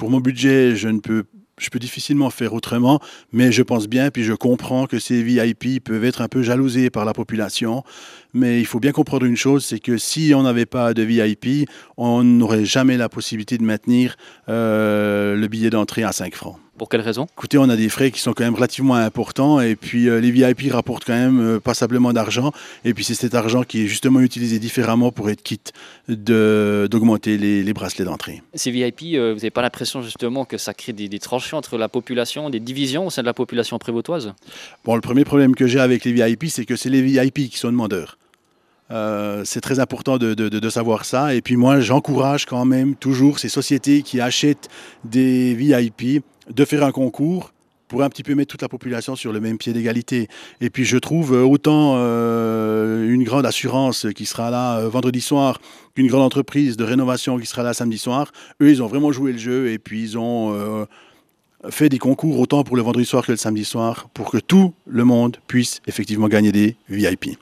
pour mon budget, je peux difficilement faire autrement, mais je pense bien, puis je comprends que ces VIP peuvent être un peu jalousés par la population. Mais il faut bien comprendre une chose, c'est que si on n'avait pas de VIP, on n'aurait jamais la possibilité de maintenir le billet d'entrée à 5 francs. Pour quelle raison? Écoutez, on a des frais qui sont quand même relativement importants et puis les VIP rapportent quand même passablement d'argent et puis c'est cet argent qui est justement utilisé différemment pour être quitte d'augmenter les bracelets d'entrée. Ces VIP, vous n'avez pas l'impression justement que ça crée des tranchées entre la population, des divisions au sein de la population prévôtoise? Bon, le premier problème que j'ai avec les VIP, c'est que c'est les VIP qui sont demandeurs. C'est très important de savoir ça. Et puis moi, j'encourage quand même toujours ces sociétés qui achètent des VIP de faire un concours pour un petit peu mettre toute la population sur le même pied d'égalité. Et puis je trouve autant une grande assurance qui sera là vendredi soir qu'une grande entreprise de rénovation qui sera là samedi soir. Eux, ils ont vraiment joué le jeu et puis ils ont fait des concours autant pour le vendredi soir que le samedi soir pour que tout le monde puisse effectivement gagner des VIP.